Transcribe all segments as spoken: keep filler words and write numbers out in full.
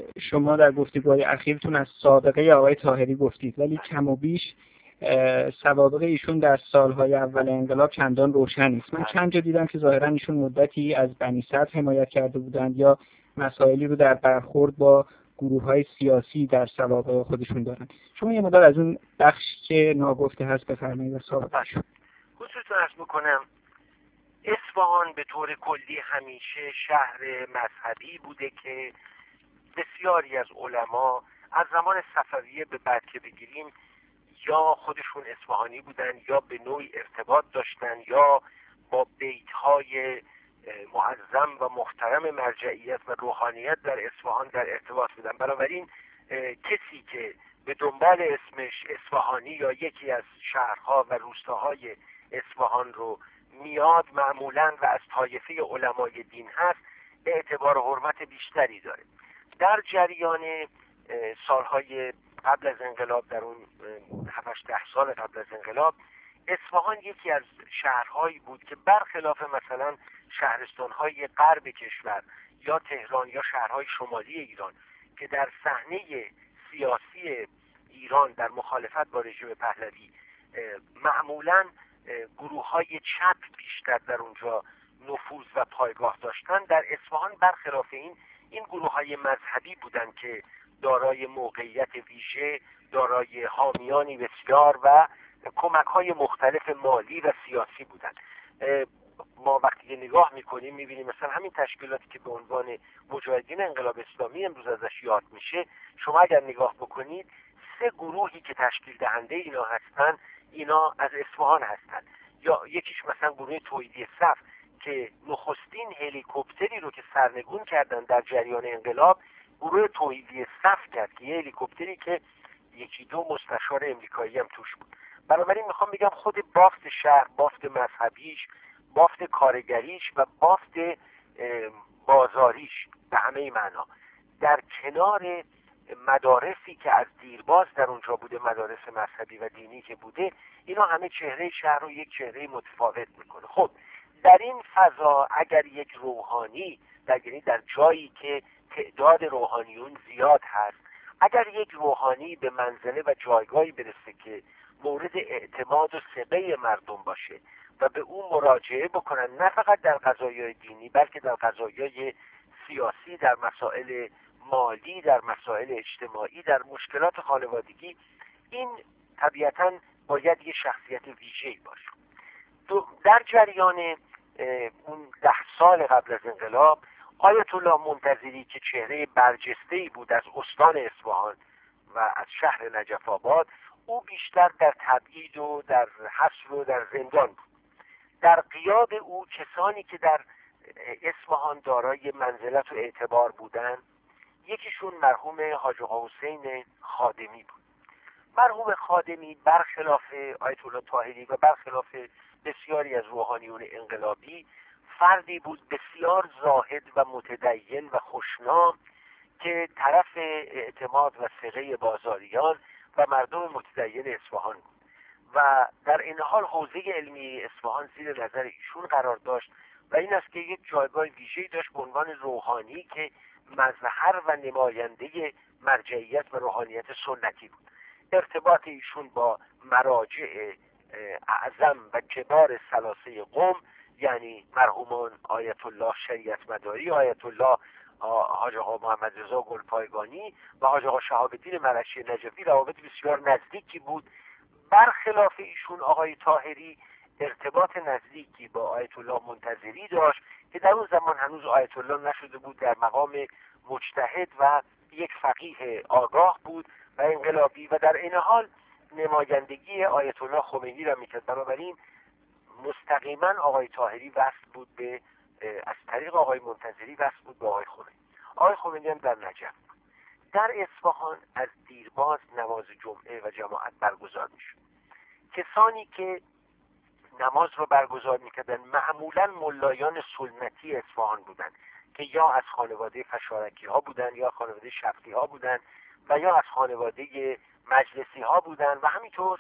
شما در گفتگوهای اخیرتون از سابقه آقای طاهری گفتید، ولی کم و بیش سوابق ایشون در سالهای اول انقلاب چندان روشن نیست. من چند جا دیدم که ظاهرا ایشون مدتی از بنی صدر حمایت کرده بودند یا مسائلی رو در برخورد با گروه‌های سیاسی در سوابق خودشون دارن. شما یه مقدار از اون بخش که ناگفته هست بفرمایید و سابقه‌شون. خصوصا عرض می‌کنم اصفهان به طور کلی همیشه شهر مذهبی بوده که بسیاری از علما از زمان صفویه به بعد که بگیریم یا خودشون اصفهانی بودن یا به نوعی ارتباط داشتن یا با بیت‌های معظم و محترم مرجعیت و روحانیت در اصفهان در ارتباط بودن. بنابراین کسی که به دنبال اسمش اصفهانی یا یکی از شهرها و روستاهای اصفهان رو میاد معمولاً و از طایفه علمای دین هست، اعتبار و حرمت بیشتری داره. در جریان سالهای قبل از انقلاب، در اون هفت ده سال قبل از انقلاب، اصفهان یکی از شهرهایی بود که برخلاف مثلا شهرستانهای غرب کشور یا تهران یا شهرهای شمالی ایران که در صحنه سیاسی ایران در مخالفت با رژیم پهلوی معمولاً گروه‌های چپ بیشتر در اونجا نفوذ و پایگاه داشتن، در اصفهان برخلاف این این گروه‌های مذهبی بودند که دارای موقعیت ویژه، دارای حامیانی بسیار و کمک‌های مختلف مالی و سیاسی بودند. ما وقتی نگاه می‌کنیم می‌بینیم مثلا همین تشکیلاتی که به عنوان مجاهدین انقلاب اسلامی امروز ازش یاد میشه، شما اگر نگاه بکنید سه گروهی که تشکیل دهنده اینا هستن، اینا از اصفهان هستن. یا یکیش مثلا گروه توحیدی صف که نخستین هلیکوپتری رو که سرنگون کردن در جریان انقلاب گروه توحیدی صف کرد که یه هلیکوپتری که یکی دو مستشار امریکایی هم توش بود. بنابراین میخوام بگم خود بافت شهر، بافت مذهبیش، بافت کارگریش و بافت بازاریش به همه معنا در کنار مدارسی که از دیرباز در اونجا بوده، مدارس مذهبی و دینی که بوده، اینا همه چهره شهر رو یک چهره متفاوت میکنه. خب در این فضا اگر یک روحانی در یعنی در جایی که تعداد روحانیون زیاد هست، اگر یک روحانی به منزله و جایگاهی برسه که مورد اعتماد و ثقه مردم باشه و به اون مراجعه بکنن، نه فقط در قضایای دینی بلکه در قضایای سیاسی، در مسائل مالی، در مسائل اجتماعی، در مشکلات خانوادگی، این طبیعتاً باید یه شخصیت ویژه‌ای باشه. در جریان اون ده سال قبل از انقلاب، آیت الله منتظری که چهره برجسته‌ای بود از استان اصفهان و از شهر نجف آباد، او بیشتر در تبعید و در حصر و در زندان بود. در غیاب او کسانی که در اصفهان دارای منزلت و اعتبار بودند، یکیشون مرحوم حاج آقا حسین خادمی بود. مرحوم خادمی برخلاف آیت الله طاهری و برخلاف بسیاری از روحانیون انقلابی فردی بود بسیار زاهد و متدین و خوشنام که طرف اعتماد و ثقه بازاریان و مردم متدین اصفهان بود و در این حال حوزه علمی اصفهان زیر نظر ایشون قرار داشت و این است که یک جایگاه ویژه‌ای داشت به عنوان روحانی که مظهر و نماینده مرجعیت و روحانیت سنتی بود. ارتباط ایشون با مراجع اعظم و کبار ثلاثه قم، یعنی مرحومان آیت الله شریعت مداری، آیت الله حاج آقا محمد رضا گلپایگانی و حاج آقا شهاب الدین مرعشی نجفی، روابط بسیار نزدیکی بود. برخلاف ایشون آقای طاهری ارتباط نزدیکی با آیت الله منتظری داشت که در اون زمان هنوز آیت الله نشده بود، در مقام مجتهد و یک فقیه آگاه بود و انقلابی و در این حال نمایندگی آیت الله خمینی را میکرد. بنابراین مستقیما آقای طاهری وصل بود به از طریق آقای منتظری وصل بود به آقای خمینی. آقای خمینی هم در نجف بود. در اصفهان از دیرباز نماز جمعه و جماعت برگزار میشد. کسانی که نماز رو برگزار میکردن معمولا ملایان سنتی اصفهان بودند که یا از خانواده فشارکی ها بودند یا خانواده شفتی ها بودند و یا از خانواده مجلسی ها بودند و همینطور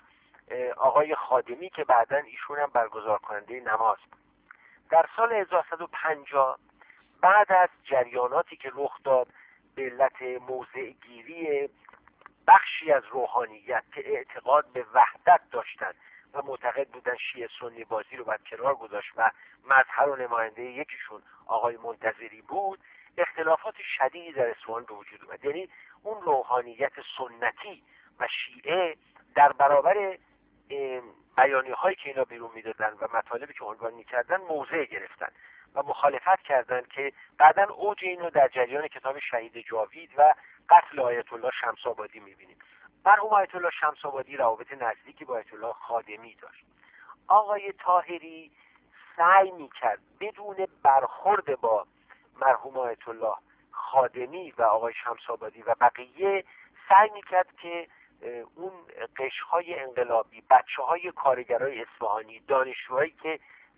آقای خادمی که بعداً ایشون هم برگزار کننده نماز بود. در سال هزار و سیصد و پنجاه بعد از جریاناتی که رخ داد به علت موضع گیری بخشی از روحانیت که اعتقاد به وحدت داشتند و معتقد بودن شیعه سنی بازی رو باید کنار گذاشت و مظهر و نماینده یکیشون آقای منتظری بود، اختلافات شدیدی در اصفهان به وجود اومد. یعنی اون روحانیت سنتی و شیعه در برابر بیانیه هایی که اینا بیرون میدادن و مطالبی که عنوان میکردن موضع گرفتن و مخالفت کردند که بعداً اوج اینو در جریان کتاب شهید جاوید و قتل آیت الله شمس آبادی میبینیم. مرحوم آیت الله شمس آبادی روابط نزدیکی با آیت الله خادمی داشت. آقای طاهری سعی میکرد بدون برخورد با مرحوم آیت الله خادمی و آقای شمس آبادی و بقیه سعی میکرد که اون قشرهای انقلابی، بچه‌های کارگرای اصفهانی، دانشجوهایی که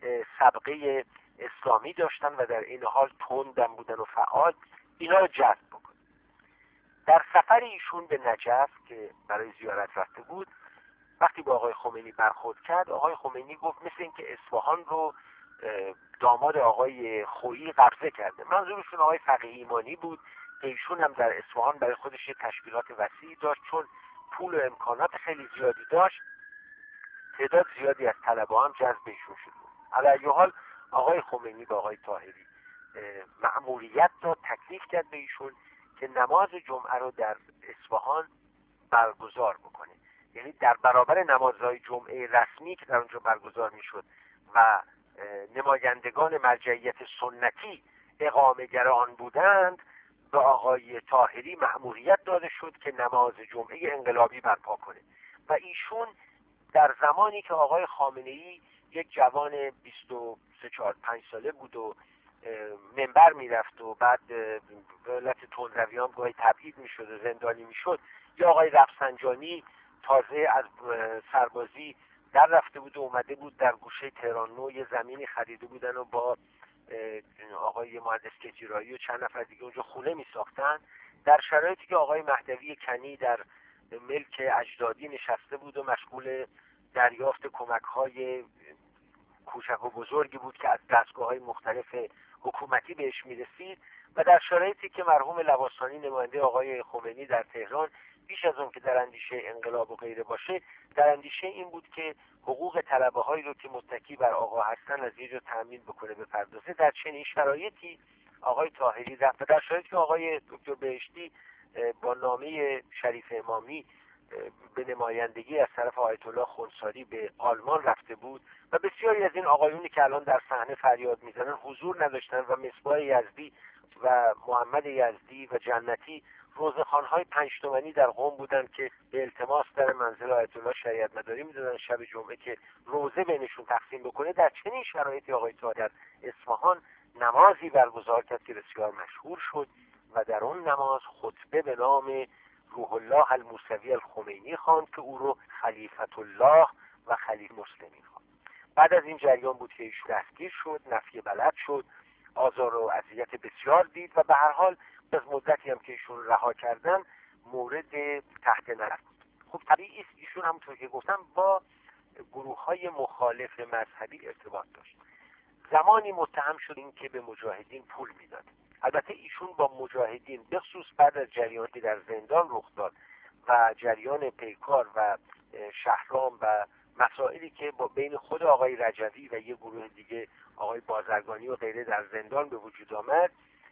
سابقه اسلامی داشتن و در این حال تندم بودن و فعال، اینا رو جذب بکنه. در سفر ایشون به نجف که برای زیارت رفته بود، وقتی با آقای خمینی برخورد کرد، آقای خمینی گفت مثل این که اصفهان رو داماد آقای خویی قبضه کرده. منظورشون آقای فقیه ایمانی بود که ایشون هم در اصفهان برای خودش تشکیلات وسیعی داشت، چون پول و امکانات خیلی زیادی داشت، تعداد زیادی از طلبه هم جذب ایشون شد. علی حال آقای خمینی با آقای طاهری مأموریت داد، تکلیف کرد به ایشون که نماز جمعه رو در اصفهان برگزار بکنه. یعنی در برابر نمازهای جمعه رسمی که در اونجا برگزار میشد و نمایندگان مرجعیت سنتی اقامه‌گر آن بودند، به آقای طاهری مأموریت داده شد که نماز جمعه انقلابی برپا کنه. و ایشون در زمانی که آقای خامنه‌ای یک جوان بیست و سه چهار پنج ساله بود و منبر میرفت و بعد به علت تندروی هم گاهی تبعید میشد و زندانی میشد، یا آقای رفسنجانی تازه از سربازی در رفته بود و اومده بود در گوشه تهران نو یه زمینی خریده بودن و با آقای مهندس کجیرایی و چند نفر دیگه اونجا خونه می ساختن، در شرایطی که آقای مهدوی کنی در ملک اجدادی نشسته بود و مشغول دریافت کمک‌های کوچک و بزرگی بود که از دستگاه‌های مختلف حکومتی بهش می‌رسید، و در شرایطی که مرحوم لواسانی نماینده آقای خمینی در تهران بیش از اون که در اندیشه انقلاب و غیره باشه، در اندیشه این بود که حقوق طلبه‌هایی رو که متکی بر آقا هستن از یه جا تامین بکنه بپردازه. در چنین شرایطی آقای طاهری رفت و در شرایطی که آقای دکتر بهشتی با نامه شریف امامی به نمایندگی از طرف آیت الله خنثاری به آلمان رفته بود و بسیاری از این آقایونی که الان در صحنه فریاد میزنن حضور نداشتن و مصباح یزدی و محمد یزدی و جنتی روزخوان‌های پنج تومانی در قم بودن که به التماس در منزل آیت الله شریعت مداری میدادن شب جمعه که روزه بینشون تقسیم بکنه. در چنین شرایطی آقای طاهری در اصفهان نمازی برگزار کرد که بسیار مشهور شد و در اون نماز خطبه به نام روح الله الموسوی الخمینی خواند که او رو خلیفت الله و خلیفه مسلمین خواند. بعد از این جریان بود که ایشون دستگیر شد، نفی بلد شد، آزار و اذیت بسیار دید و به هر حال از مدتی هم که ایشون رها کردن مورد تحت نظر بود. خب طبیعی است ایشون همونطور که گفتم با گروه‌های مخالف مذهبی ارتباط داشت. زمانی متهم شد این که به مجاهدین پول میداد. البته ایشون با مجاهدین بخصوص بعد از جریانی که در زندان رخ داد و جریان پیکار و شهرام و مسائلی که با بین خود آقای رجوی و یه گروه دیگه آقای بازرگانی و غیره در زندان به وجود آمد،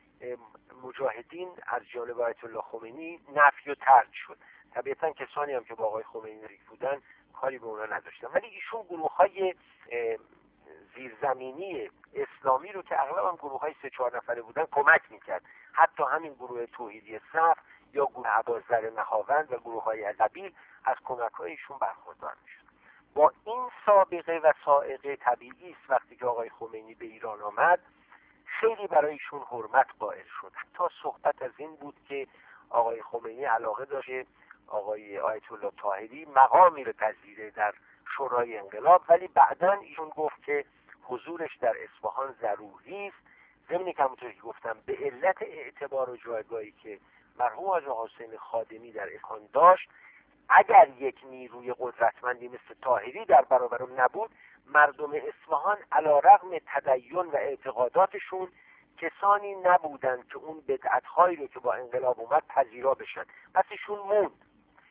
مجاهدین از جانب آیت الله خمینی نفی و طرد شد. طبیعتا کسانی هم که با آقای خمینی نزدیک بودن کاری به اونا نداشتن، ولی ایشون گروه‌های زیرزمینی اسلامی رو که اغلب هم گروه‌های سه چهار نفره بودن کمک میکرد. حتی همین گروه توحیدی صف یا گروه ابوذر نهاوند و گروه‌های قبیل از کمک‌های ایشون برخوردار میشد. با این سابقه و سائقه طبیعی است وقتی که آقای خمینی به ایران آمد خیلی برای ایشون حرمت قائل شد. حتی صحبت از این بود که آقای خمینی علاقه داشت آقای آیت الله طاهری مقامی رو پذیره در شورای انقلاب، ولی بعداً ایشون گفت که حضورش در اصفهان ضروری است، ضمن که همونطور که گفتم به علت اعتبار و جایگاهی که مرحوم آقا حسین خادمی در اصفهان داشت، اگر یک نیروی قدرتمندی مثل طاهری در برابر نبود، مردم اصفهان علیرغم تدین و اعتقاداتشون کسانی نبودند که اون بدعت‌هایی رو که با انقلاب اومد پذیرا بشن. پس ایشون موند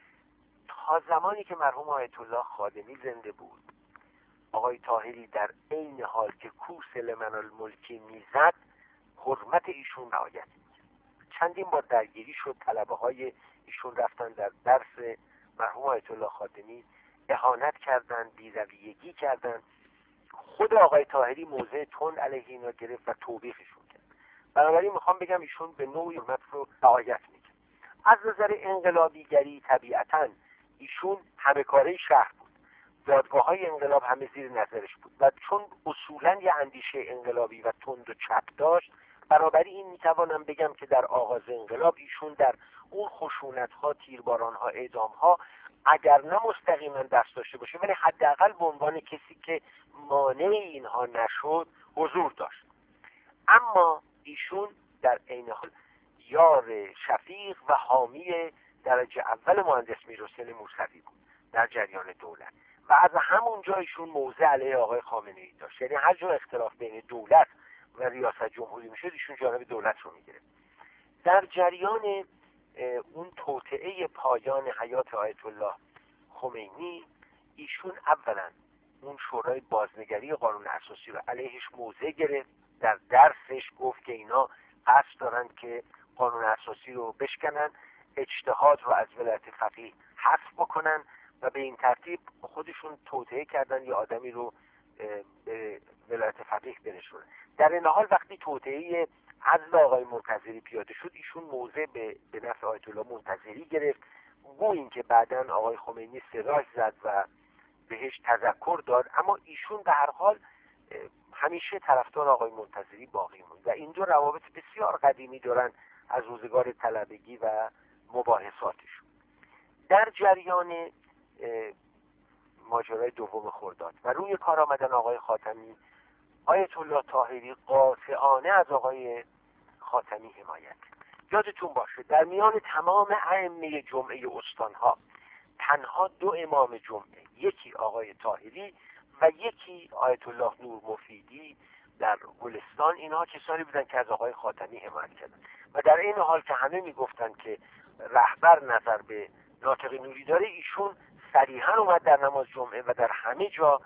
تا زمانی که مرحوم آیت الله خادمی زنده بود. آقای طاهری در عین حال که کوس لمن الملکی میزد حرمت ایشون رعایت می‌کرد. چندین بار درگیری شد، طلبه های ایشون رفتن در درس مرحوم آیت الله خادمی اهانت کردن، بی‌رویگی کردن. خود آقای طاهری موضع تند علیه اینا گرفت و توبیخشون کرد. بنابراین میخوام بگم ایشون به نوعی حرمت رو رعایت می‌کرد. از نظر انقلابیگری طبیعتاً ایشون همه کاره شهر بود. دادگاه های انقلاب همه زیر نظرش بود و چون اصولاً یه اندیشه انقلابی و تند و چپ داشت، بنابراین میتوانم بگم که در آغاز انقلاب ایشون در اون خشونت ها، تیرباران ها، اعدام ها اگر نه مستقیما دست داشته باشه ولی حداقل به عنوان کسی که مانع اینها نشد حضور داشت. اما ایشون در عین حال یار شفیق و حامی درجه اول مهندس میرحسین موسوی بود در جریان دولت و از همونجا ایشون موضع علیه آقای خامنه‌ای داشت. یعنی هر جا اختلاف بین دولت و ریاست جمهوری میشد ایشون جانب دولت رو میگرفت. در جریان اون توطئه پایان حیات آیت الله خمینی ایشون اولا اون شورای بازنگری قانون اساسی رو علیهش موضع گرفت. در درسش گفت که اینا قصد دارن که قانون اساسی رو بشکنن، اجتهاد رو از ولایت فقیه حذف بکنن و به این ترتیب خودشون توطئه کردن یا آدمی رو به ولایت فقیه برسونن. در این حال وقتی توطئه عزل آقای منتظری پیاده شد ایشون موضع به به نفع آیت الله منتظری گرفت. گویا اینکه بعداً آقای خمینی سراج زد و بهش تذکر داد، اما ایشون به هر حال همیشه طرفدار آقای منتظری باقی موند و این دو روابط بسیار قدیمی دارن از روزگار طلبگی و مباحثاتشون. در جریان ماجرای دوم خرداد و روی کار آمدن آقای خاتمی، آیت الله طاهری قاطعانه از آقای خاتمی حمایت. یادتون باشه در میان تمام ائمه جمعه استانها تنها دو امام جمعه، یکی آقای طاهری و یکی آیت الله نور مفیدی در گلستان، اینها کسانی بودن که از آقای خاتمی حمایت کردن و در این حال که همه میگفتن که رهبر نظر به ناطق نوری داره، ایشون صریحا اومد در نماز جمعه و در همه جا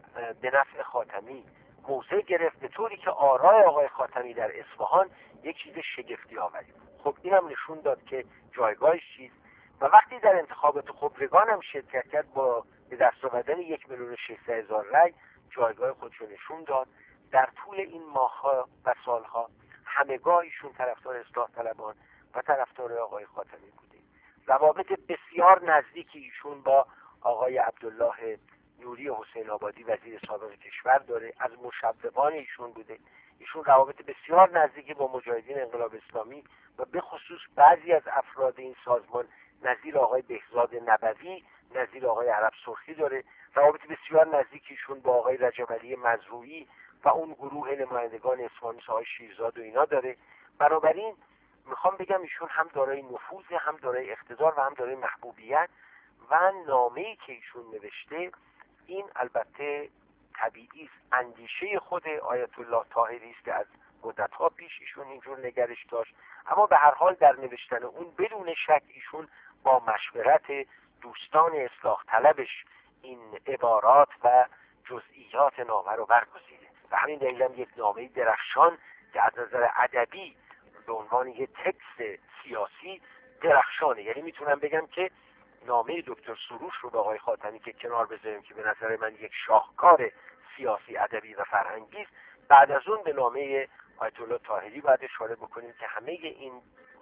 به نفع خاتمی موضع گرفت، به طوری که آرای آقای خاتمی در اصفهان یک چیز شگفتی آوری. خب اینم نشون داد که جایگاهش چیست و وقتی در انتخابات خبرگان هم شرکت کرد با به دست آوردن یک میلیون و ششصد هزار رای جایگاه خودش نشون داد. در طول این ماه‌ها و سالها همگاه ایشون طرفدار اصلاح طلبان و طرفدار آقای خاتمی بوده. روابط بسیار نزدیکی ایشون با آقای عبدالله نوری حسین آبادی وزیر سابق کشور داره، از مشوقان ایشون بوده. ایشون روابط بسیار نزدیکی با مجاهدین انقلاب اسلامی و به خصوص بعضی از افراد این سازمان نظیر آقای بهزاد نبوی، نظیر آقای عرب سرخی داره. روابط بسیار نزدیکیشون با آقای رجب علی مزروعی و اون گروه نمایندگان اصفهانی آقای شیرزاد و اینا داره. بنابراین میخوام بگم ایشون هم دارای نفوذ، هم دارای اقتدار و هم دارای محبوبیت و نامه‌ای که ایشون نوشته این البته طبیعی است اندیشه خود آیت الله طاهری است که از مدت‌ها پیش ایشون اینجور نگرش داشت، اما به هر حال در نوشتن اون بدون شک ایشون با مشورت دوستان اصلاح طلبش این عبارات و جزئیات نامه رو برگزیده و همین دلیل هم یک نامه درخشان که از نظر ادبی به عنوان یک تکست سیاسی درخشانه. یعنی میتونم بگم که نامه دکتر سروش رو به آقای خاتمی که کنار بذاریم که به نظر من یک شاهکار سیاسی ادبی و فرهنگی است، بعد از اون به نامه آیت الله طاهری باید اشاره بکنیم که همه این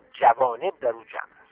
جوانب در اون جمع است.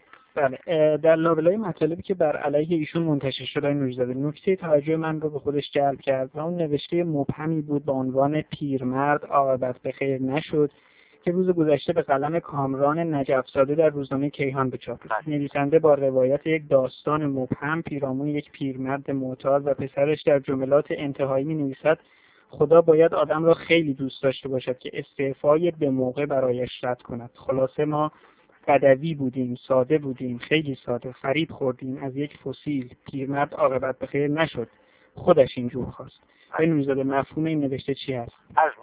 بله، در لابلای مطالبی که بر علیه ایشون منتشر شده نوری‌زاده، نکته توجه من رو به خودش جلب کرد و اون نوشته مبهمی بود با عنوان پیرمرد عاقبت به خیر نشد که روز گذشته به قلم کامران نجف‌زاده در روزنامه کیهان به چاپ رسید. نویسنده با روایت یک داستان مبهم پیرامون یک پیرمرد معتاد و پسرش در جملات انتهایی می‌نویسد خدا باید آدم را خیلی دوست داشته باشد که استعفای به موقع برایش رد کند. خلاصه ما بدوی بودیم، ساده بودیم، خیلی ساده، فریب خوردیم از یک فسیل. پیرمرد عاقبت به خیر نشد، خودش اینجور خواست. آقای نوری‌زاده مفهوم این نوشته چی هست؟ عرض می‌کنم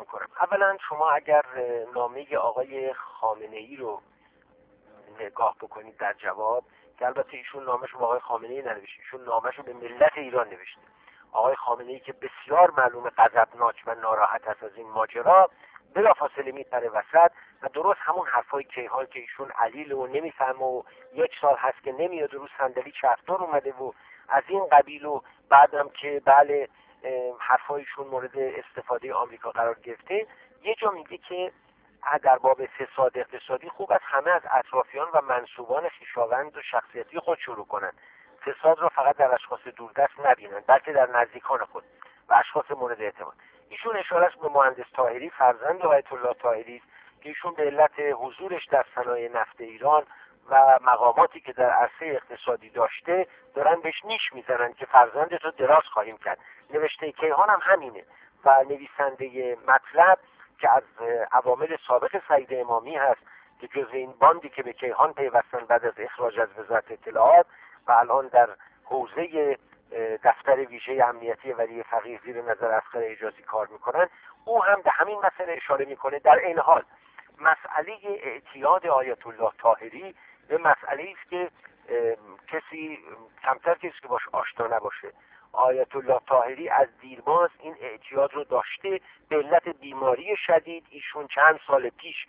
اولا شما اگر نامه آقای خامنه ای رو نگاه بکنید در جواب، که البته ایشون نامش رو به آقای خامنه ای ننوشته، ایشون نامش رو به ملت ایران نوشته. آقای خامنه ای که بسیار معلوم غضبناک و ناراحت است از این ماجرا، بلافاصله میپره وسط و درست همون حرفای کیهان که ایشون علیل و نمیفهمه و یک سال هست که نمیاد رو صندلی چرخدار اومده و از این قبیل، و بعدم که بله حرفایشون مورد استفاده آمریکا قرار گرفته، یه جا میگه که در باب فساد اقتصادی خوب است همه از اطرافیان و منسوبان خویشاوند و شخصیتی خود شروع کنند. فساد را فقط در اشخاص دوردست نبینند، بلکه در نزدیکان خود و اشخاص مورد اعتماد. ایشون اشاره است به مهندس طاهری، فرزند آیت الله طاهری است که ایشون به علت حضورش در صنایع نفت ایران و مقاماتی که در عرصه اقتصادی داشته دارن بهش نیش میزنن که فرزندت رو دراز خواهیم کرد. نوشته کیهان هم همینه و نویسنده مطلب که از عوامل سابق سعید امامی هست که جزء این باندی که به کیهان پیوستن بعد از اخراج از وزارت اطلاعات و الان در حوزه دفتر ویژه امنیتی ولی فقیه زیر نظر اصغر حجازی کار میکنن، او هم به همین مسئله اشاره میکنه. در این حال مسئله اعتیاد آیت الله طاهری به مسئله است که کسی کمتر کسی که باش آشنا نباشه. آیت الله طاهری از دیرباز این اعتیاد رو داشته به علت بیماری شدید. ایشون چند سال پیش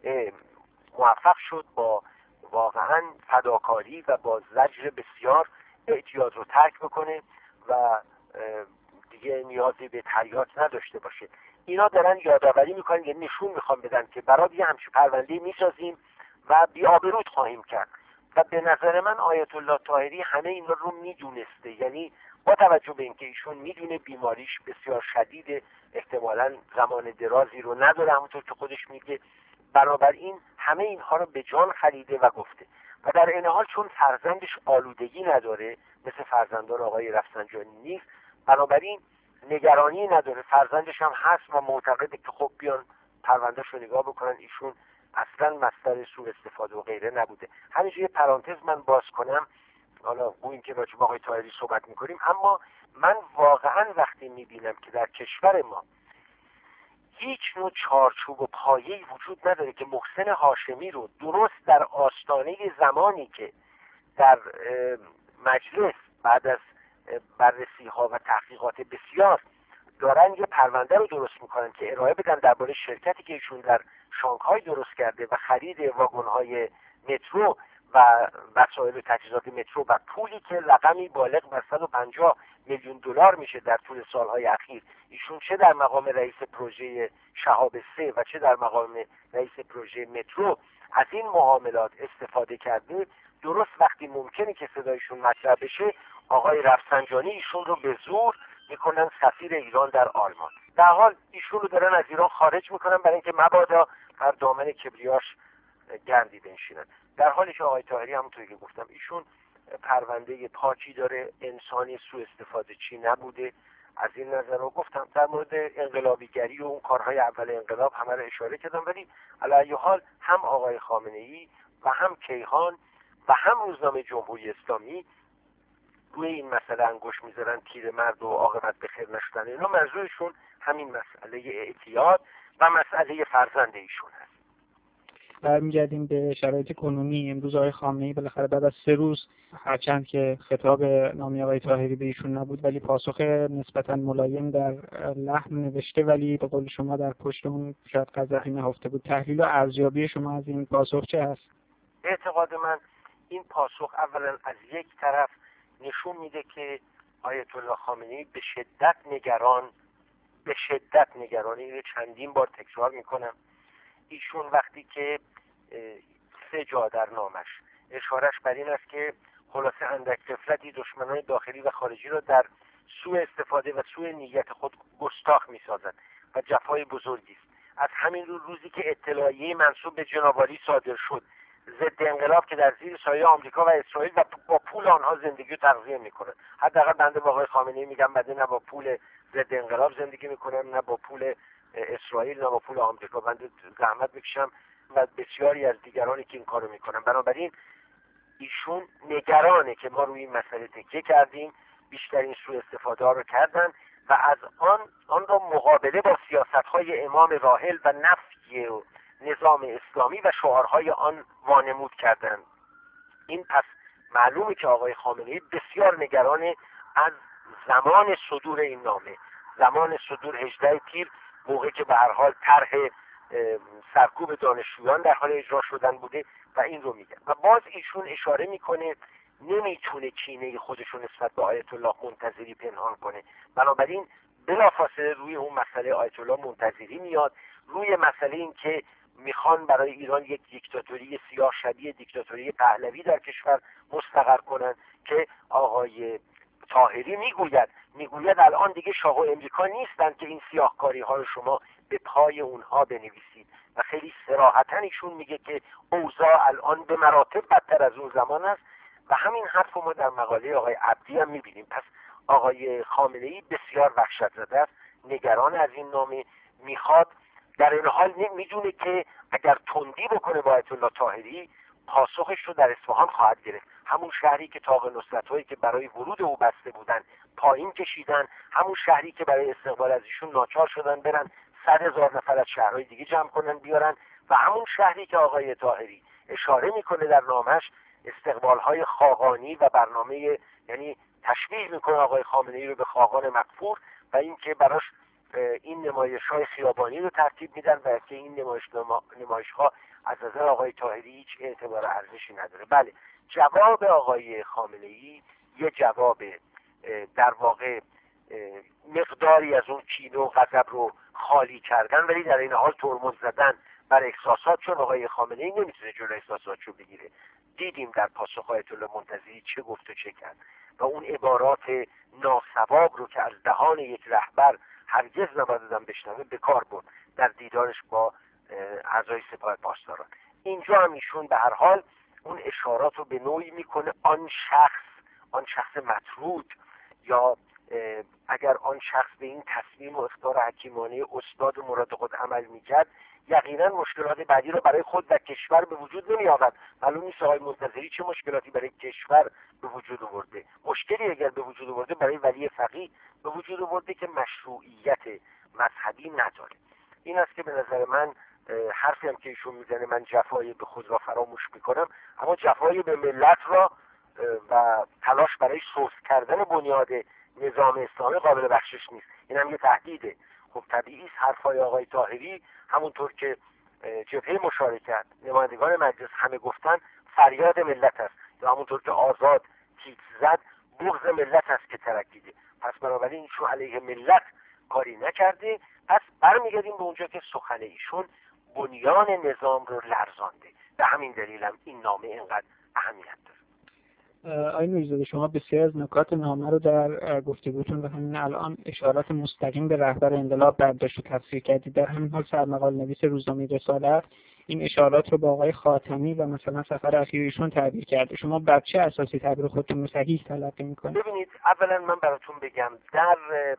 موفق شد با واقعا فداکاری و با زجر بسیار اعتیاد رو ترک بکنه و دیگه نیازی به تریاک نداشته باشه. اینا دارن یادآوری میکنن، یعنی نشون میخوام بدن که برای یه همچین پرونده میسازیم و بی‌آبرود خواهیم کرد. و به نظر من آیت الله طاهری همه اینا رو میدونسته، یعنی با توجه به اینکه ایشون میدونه بیماریش بسیار شدیده، احتمالاً زمان درازی رو نداره همونطور که خودش میگه، بنابراین همه اینها رو به جان خریده و گفته. و در این حال چون فرزندش آلودگی نداره مثل فرزندان آقای رفسنجانی نیست، بنابراین نگرانی نداره. فرزندش هم هست و معتقده که خب بیان پروندهش رو نگاه بکنن، ایشون اصلا مصدر سوء استفاده و غیره نبوده. همینجوری یه پرانتز من باز کنم، حالا گوییم که راجع به آقای طاهری صحبت میکنیم، اما من واقعا وقتی میبینم که در کشور ما هیچ نوع چارچوب و پایه‌ای وجود نداره که محسن هاشمی رو درست در آستانه زمانی که در مجلس بعد از بررسی ها و تحقیقات بسیار دارن یه پرونده رو درست میکنن که ارائه بدن درباره شرکتی که ایشون در شانگهای درست کرده و خرید واگن‌های مترو و وسایل تجهیزات مترو و پولی که رقمی بالغ بر صد و پنجاه میلیون دلار میشه در طول سالهای اخیر. ایشون چه در مقام رئیس پروژه شهاب سه و چه در مقام رئیس پروژه مترو از این معاملات استفاده کرده. درست وقتی ممکنه که صدایشون مطرح بشه، آقای رفسنجانی ایشون رو به زور میکنن سفیر ایران در آلمان. در حال ایشون رو دارن از ایران خارج میکنن برای اینکه مبادا بر دامن کبریاش گردی بنشینن، در حالی که آقای طاهری همونطوری که گفتم ایشون پرونده پاکی داره، انسانی سوء استفاده چی نبوده. از این نظر رو گفتم در مورد انقلابیگری و اون کارهای اول انقلاب همه رو اشاره کردم، ولی علی ای حال هم آقای خامنه ای و هم کیهان و هم روزنامه جمهوری اسلامی روی این مسئله انگشت میذارن، تیر مرد و عاقبت به خیر نشدن. اینا منظورشون همین مسئله اعتیاد و مسئله فرزند ایشون هست. برمیگردیم به شرایط کنونی. امروز آقای خامنه‌ای بالاخره بعد از سه روز، هرچند که خطاب نامه آقای طاهری به ایشون نبود ولی پاسخ نسبتا ملایم در لحن نوشته، ولی به قول شما در پشت اون شاید قذقی نهفته بود. تحلیل و ارزیابی شما از این پاسخ چه هست؟ اعتقاد من این پاسخ اولا از یک طرف نشون میده که آیت الله خامنه‌ای به شدت نگران به شدت نگران اینو چندین بار تکرار میکنم. ایشون وقتی که سه جا در نامش اشارش بر این است که خلاصه اندک غفلتی دشمنان داخلی و خارجی را در سوء استفاده و سوء نیت خود گستاخ می‌سازند و جفای بزرگی است. از همین رو روزی که اطلاعیه منسوب به جنابعالی صادر شد ضد انقلاب که در زیر سایه آمریکا و اسرائیل و با پول آنها زندگی رو تغذیه میکنه، حداقل بنده با آقای خامنه‌ای میگم بنده نه با پول ضد انقلاب زندگی میکنم، نه با پول اسرائیل، نه با پول آمریکا. بنده زحمت میکشم و بسیاری از دیگرانی که این کارو میکنن. بنابراین ایشون نگرانه که ما روی این مسئله تکیه کردیم، بیشترین سوء استفاده ها رو کردن و از آن آن را مقابله با سیاست‌های امام راحل و نفی و نظام اسلامی و شعارهای آن وانمود کردند. این پس معلومه که آقای خامنه‌ای بسیار نگران از زمان صدور این نامه، زمان صدور هجدهم تیر، موقعی که به هر حال طرح سرکوب دانشجویان در حال اجرا شدن بوده و این رو میگن. و باز ایشون اشاره میکنه نمیتونه کینه خودشون نسبت به آیت الله منتظری پنهان کنه، بنابراین بلافاصله روی اون مسئله آیت الله منتظری میاد، روی مسئله این که میخوان برای ایران یک دیکتاتوری سیاه شبیه دیکتاتوری پهلوی در کشور مستقر کنن که آقای طاهری میگوید میگوید الان دیگه شاه و امریکا نیستن که این سیاهکاری ها رو شما به پای اونها بنویسید و خیلی صراحتاً ایشون میگه که اوضاع الان به مراتب بدتر از اون زمان است و همین حرف ما در مقاله آقای عبدی هم میبینیم. پس آقای خامنه‌ای بسیار وحشت زده است، نگران از این نامه، میخواد در این حال میدونه که اگر تندی بکنه با آیت الله طاهری پاسخش رو در اصفهان خواهد گرفت، همون شهری که طاق نصرت‌هایی که برای ورود او بسته بودن پایین کشیدن، همون شهری که برای استقبال از ایشون ناچار شدن برن صد هزار نفر از شهرهای دیگه جمع کنن بیارن و همون شهری که آقای طاهری اشاره میکنه در نامش استقبال‌های خاقانی و برنامه، یعنی تشبیه میکنه آقای خامنه‌ای رو به خاقان مغفور و اینکه براش این نمایش‌های خیابانی رو ترتیب میدن و که این نمایش نمایش‌ها از نظر آقای طاهری هیچ اعتبار ارزشی نداره. بله، جواب آقای خامنه‌ای یه جواب در واقع مقداری از اون کینه و غضب رو خالی کردن، ولی در این حال ترمز زدن بر احساسات، چون آقای خامنه‌ای نمیتونه جلوی احساساتشو بگیره. دیدیم در پاسخ آیت الله منتظری چه گفت و چه کرد و اون عبارات ناسواب رو که از دهان یک رهبر هرگز نباید بشنوه به کار برد در دیدارش با اعضای سپاه پاسداران. اینجا هم ایشون به هر حال اون اشارات رو به نوعی میکنه آن شخص آن شخص مطرود یا اگر آن شخص به این تصمیم و اختیار حکیمانه استاد مراد خود عمل میکرد یقینا مشکلات بعدی رو برای خود و کشور به وجود نمی آورد. معلوم نیست آقای منتظری چه مشکلاتی برای کشور به وجود آورده. مشکلی اگر به وجود آورده برای ولی فقیه به وجود آورده که مشروعیت مذهبی نداره. این است که به نظر من حرفی هم که ایشون میزنه من جفای به خود را فراموش میکنم، اما جفای به ملت را و تلاش برای سست کردن بنیاد نظام اسلامی قابل بخشش نیست. این هم یه تهدیده. خب طبیعی است حرفای آقای طاهری همونطور که جبهه مشارکت نمایندگان مجلس همه گفتن فریاد ملت است، یا همونطور که آزاد تیک زد بغض ملت است که ترکیده. پس بنابراین ایشون علیه ملت کاری نکرده. پس برمیگردیم به اونجا که سخن ایشون بنیان نظام رو لرزانده. به همین دلیل هم این نامه اینقدر اهمیت داره. آقای نوری‌زاده، شما بسیار از نکات نامه رو در گفتگوتون و همین الان اشارات مستقیم به رهبر انقلاب برداشت و تفسیر کردید. در همین حال سرمقال نویس روزنامه رسالت این اشارات رو با آقای خاتمی و مثلا سفر اخیر ایشون تعبیر کرده. شما بر چه اساسی تعبیر خودتون رو صحیح تلقی می‌کنید؟ ببینید، اولا من براتون بگم در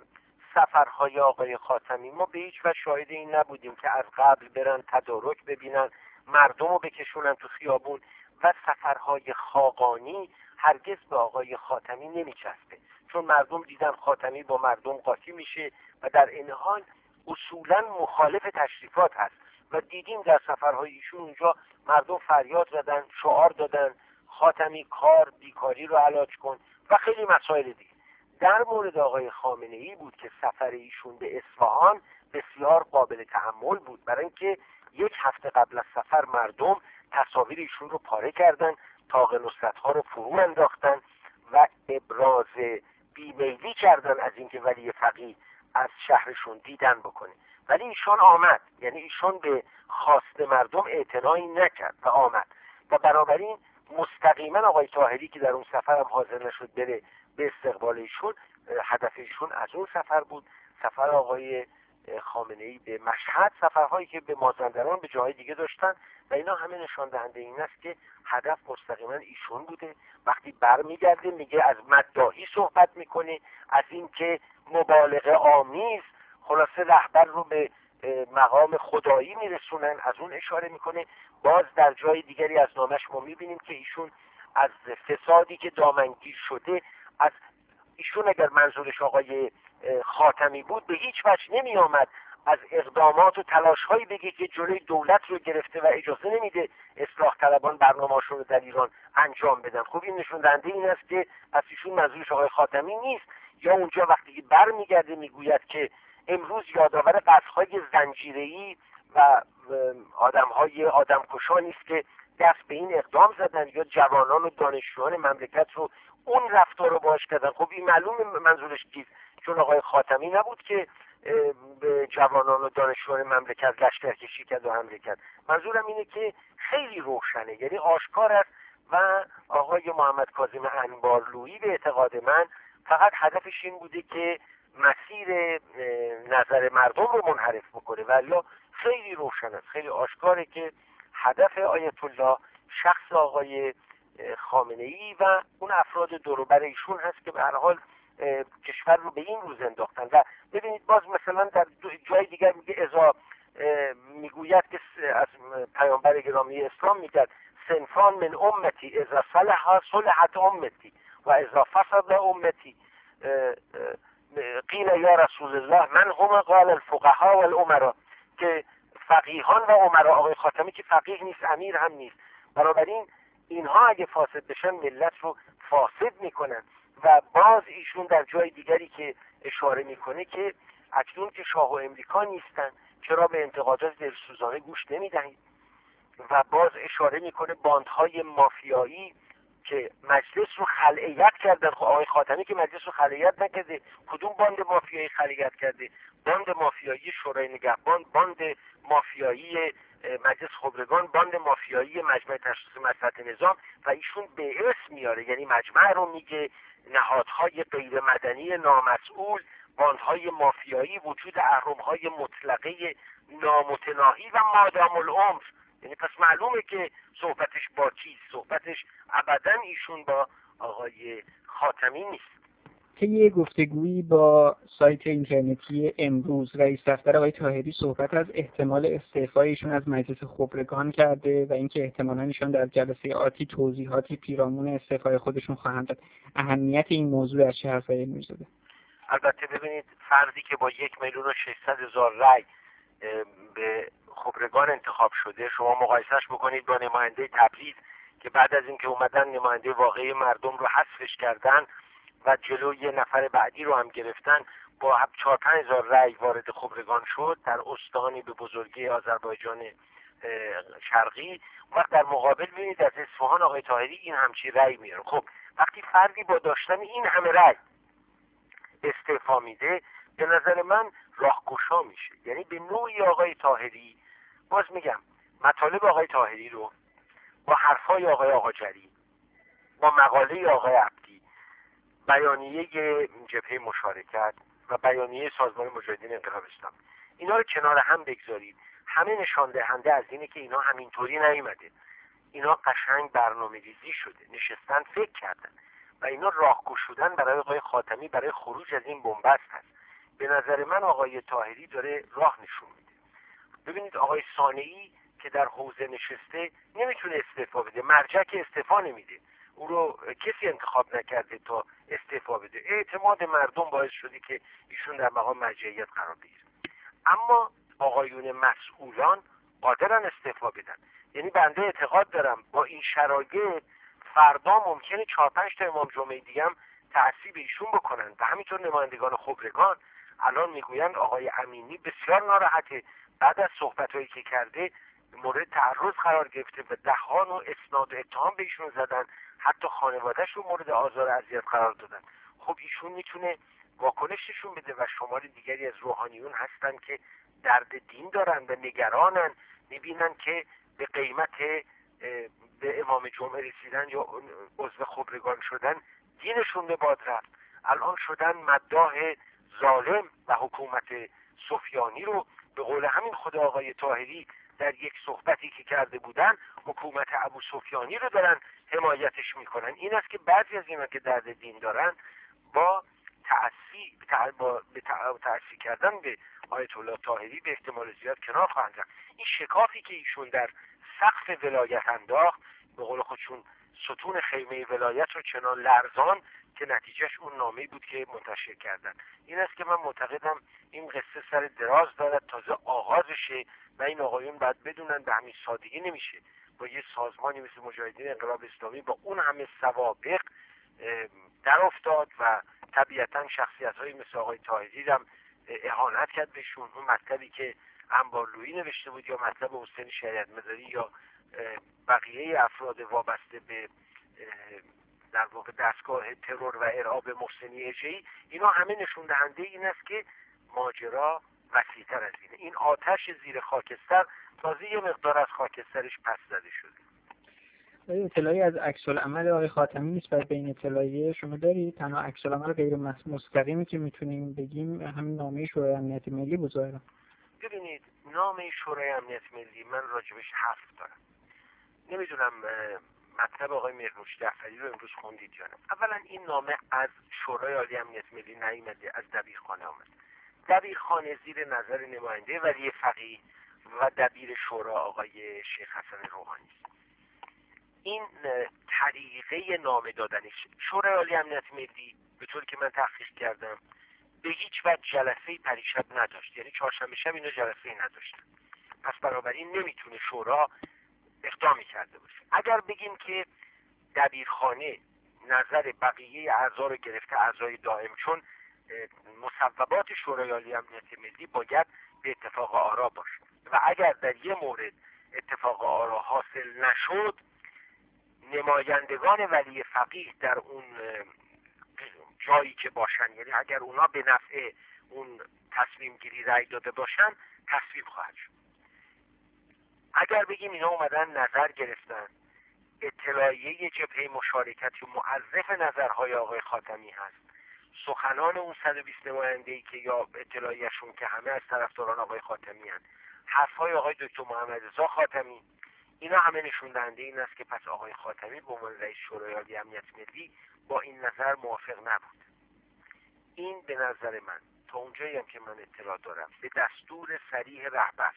سفرهای آقای خاتمی ما به هیچ وجه شاهد این نبودیم که از قبل برن تدارک ببینن، مردم رو بکشونن تو خیابون، و سفرهای خاقانی هرگز به آقای خاتمی نمیچسبه، چون مردم دیدن خاتمی با مردم قاطی میشه و در این حال اصولا مخالف تشریفات هست و دیدیم در سفرهای ایشون اونجا مردم فریاد زدن، شعار دادن خاتمی کار بیکاری رو علاج کن و خیلی مسائل دیگه. در مورد آقای خامنه‌ای بود که سفر ایشون به اصفهان بسیار قابل تحمل بود، برای اینکه یک هفته قبل از سفر مردم تصاویر ایشون رو پاره کردن، طاق نصرت‌ها رو فرو انداختن و ابراز بیمیلی کردن از اینکه ولی فقیه از شهرشون دیدن بکنه. ولی ایشان آمد، یعنی ایشان به خواست مردم اعتنایی نکرد و آمد و بنابراین مستقیما آقای طاهری که در اون سفر هم حاضر نشد بره به استقبال ایشون، هدف ایشون از اون سفر بود. سفر آقای خامنه‌ای به مشهد، سفرهایی که به مازندران به جای دیگه داشتن و اینا همه نشان دهنده این است که هدف مستقیما ایشون بوده. وقتی برمیگرده میگه از مداحی صحبت میکنه، از اینکه مبالغه آمیز خلاصه رهبر رو به مقام خدایی میرسونن، از اون اشاره میکنه. باز در جای دیگری از نامش ما میبینیم که ایشون از فسادی که دامنگیر شده، از ایشون اگر منظورش آقای خاتمی بود به هیچ وجه نمی آمد از اقدامات و تلاش‌هایی بگه که جلوی دولت رو گرفته و اجازه نمیده اصلاح طلبان برنامه‌شون رو در ایران انجام بدن. خب این نشون دهنده این است که پس ایشون منظورش آقای خاتمی نیست، یا اونجا وقتی که برمیگرده میگوید که امروز یادآور قتل‌های زنجیره‌ای و آدم‌های آدمکشانی است که دست به این اقدام زدن، یا جوانان و دانشجویان مملکت رو اون رفتار رو باش کردن. خب این معلوم منظورش کیست، چون آقای خاتمی نبود که به جوانان و دانشجویان مملکت لشکرکشی کرد و حمله کرد. منظورم اینه که خیلی روشنه، یعنی آشکار است و آقای محمد کاظم انبارلویی به اعتقاد من فقط هدفش این بوده که مسیر نظر مردم رو منحرف بکنه، ولی خیلی روشن است، خیلی آشکاره که هدف آیت الله شخص آقای خامنه ای و اون افراد دور و بر ایشون هست که به هر حال کشور رو به این روز انداختن. و ببینید باز مثلا در جای دیگر میگه ازا میگوید که از پیامبر گرامی اسلام میگه صنفان من امتی اذا صلح صلحت امتی و اذا فسد امتی. قیل یا رسول الله من هم قال الفقهاء والامراء، که فقیهان و امرا، آقای خاتمی که فقیه نیست امیر هم نیست، بنابراین اینها اگه فاسد بشن ملت رو فاسد میکنن. و باز ایشون در جای دیگری که اشاره میکنه که اکنون که شاه و امریکا نیستن چرا به انتقادات دلسوزانه گوش نمیدهید، و باز اشاره میکنه باندهای مافیایی که مجلس رو خلعیت کردن. خب آقای خاتمی که مجلس رو خلعیت نکرده، کدوم باند مافیایی خلعیت کرده؟ باند مافیایی شورای نگهبان، باند مافیایی مجلس خبرگان، باند مافیایی مجمع تشخیص مصلحت نظام، و ایشون به اسم میاره، یعنی مجمع رو میگه، نهادهای غیر مدنی نامسئول، باندهای مافیایی، وجود اهرم‌های مطلقه نامتناهی و مادام العمر. یعنی پس معلومه که صحبتش با چیز، صحبتش ابداً ایشون با آقای خاتمی نیست. که یه گفتگویی با سایت اینترنتی امروز رئیس دفتر آقای طاهری صحبت از احتمال استعفای ایشون از مجلس خبرگان کرده و اینکه احتمالاً ایشون در جلسه آتی توضیحاتی پیرامون استعفای خودشون خواهند داد. اهمیت این موضوع از چه حرفایی میزده؟ البته ببینید فردی که با یک میلیون و ششصد هزار رای به خبرگان انتخاب شده، شما مقایسهش بکنید با نماینده تبریز که بعد از اینکه اومدن نماینده واقعی مردم رو حذفش کردن و جلوی یه نفر بعدی رو هم گرفتن، با چهار پنج هزار رای وارد خبرگان شد در استانی به بزرگی آذربایجان شرقی. وقت در مقابل ببینید از اصفهان آقای طاهری این همچی رای میاره. خب وقتی فردی با داشتن این همه رای استعفا میده، به نظر من راهگشا میشه. یعنی به نوعی آقای طاهری، باز میگم مطالب آقای طاهری رو با حرفای آقای آقاجری، با مقاله آقای عبدی، بیانیه جبهه مشارکت و بیانیه سازمان مجاهدین انقلاب اسلامی، اینا رو کنار هم بگذارید، همه نشان دهنده از اینه که اینا همینطوری نیومده، اینا قشنگ برنامه‌ریزی شده، نشستن فکر کردن و اینا راهگشودن برای آقای خاتمی برای خروج از این بنبست هست. به نظر من آقای طاهری داره راه نشون میده. ببینید آقای صانعی که در حوزه نشسته نمیتونه استعفا بده، مرجع که استعفا نمیده، او رو کسی انتخاب نکرده تا استعفا بده، اعتماد مردم باعث شده که ایشون در مقام مرجعیت قرار بگیره. اما آقایون مسئولان قادرن استعفا بدن. یعنی بنده اعتقاد دارم با این شرایط فردا ممکنه چهار پنج تا امام جمعه دیگه هم تعصیب ایشون بکنن و همینطور نمایندگان خبرگان. الان میگویند آقای امینی بسیار ناراحته، بعد از صحبتایی که کرده مورد تعرض قرار گرفته و دهان و اسناد و اتهام به ایشون زدن، حتی خانواده‌اش رو مورد آزار و اذیت قرار دادن. خب ایشون میتونه واکنش نشون بده و شمار دیگری از روحانیون هستن که درد دین دارن و نگرانن، میبینن که به قیمت به امام جمعه رسیدن یا عضو خبرگان شدن دینشون به باد رفت. الان شدن مداح ظالم و حکومت سفیانی رو، به قول همین خود آقای طاهری در یک صحبتی که کرده بودن، حکومت ابو سفیانی رو دارن حمایتش میکنن. این است که بعضی از اینا که درد دین دارن با تعصی با به تعصی کردن به آیت الله طاهری به احتمال زیاد کنار خواهند رفت. این شکافی که ایشون در سقف ولایت انداخت، به قول خودشون ستون خیمه ولایت رو چنان لرزان که نتیجهش اون نامه‌ای بود که منتشر کردن. این است که من معتقدم این قصه سر دراز دارد، تازه آغازشه و این آقایون باید بدونن به همین سادگی نمیشه با یه سازمانی مثل مجاهدین انقلاب اسلامی با اون همه سوابق در افتاد و طبیعتا شخصیت‌هایی مثل آقای طاهری هم اهانت کرد بهشون. اون مطلبی که انبارلویی نوشته بود یا مطلب حسین شریعت مداری یا بقیه افراد وابسته به در واقع دستگاه ترور و ارهاب محسنی اژه‌ای، اینا همه نشون دهنده این است که ماجرا وسیع‌تر از اینه. این آتش زیر خاکستر تازه یه مقدار از خاکسترش پس زده شده. اطلاعی از عکس العمل آقای خاتمی نسبت به این اطلاعیه شما دارید؟ تنها عکس العمل غیر مستقیمی که میتونیم بگیم همین نامه شورای امنیت ملی بود ظاهرا. ببینید نامه شورای امنیت ملی من راجبش حرف دارم. نمیدونم مطلب آقای مهرنوش جعفری رو امروز خوندید یا نه. اولا این نامه از شورای عالی امنیت ملی نیامده، از دبیرخانه آمد. دبیرخانه زیر نظر نماینده ولی فقیه و دبیر شورا آقای شیخ حسن روحانی است. این طریقه نامه دادنش. شورای عالی امنیت ملی به طوری که من تحقیق کردم به هیچ وجه جلسه پریشب نداشت، یعنی چهارشنبه شب اینا جلسه نداشتن، پس بنابراین نمیتونه شورا اقدامی کرده باشه. اگر بگیم که دبیرخانه نظر بقیه اعضا رو گرفته اعضای دائم، چون مصوبات شورای عالی امنیت ملی باید به اتفاق آرا باشه و اگر در یه مورد اتفاق آرا حاصل نشد، نمایندگان ولی فقیه در اون جایی که باشن، یعنی اگر اونا به نفع اون تصمیم گیری رأی داده باشن، تصویب خواهد شد. اگر بگیم اینا اومدن نظر گرفتن، اطلاعیه جبهه مشارکتی معرف نظرهای آقای خاتمی هست، سخنان اون صد و بیست نماینده‌ای که یا اطلاعیه‌شون که همه از طرفداران آقای خاتمی هست، حرفهای آقای دکتر محمد رضا خاتمی، اینا همه نشون دهنده این است که پس آقای خاتمی به عنوان رئیس شورای عالی امنیت ملی با این نظر موافق نبود. این به نظر من تا اونجایی هم که من اطلاع دارم به دستور صریح رهبر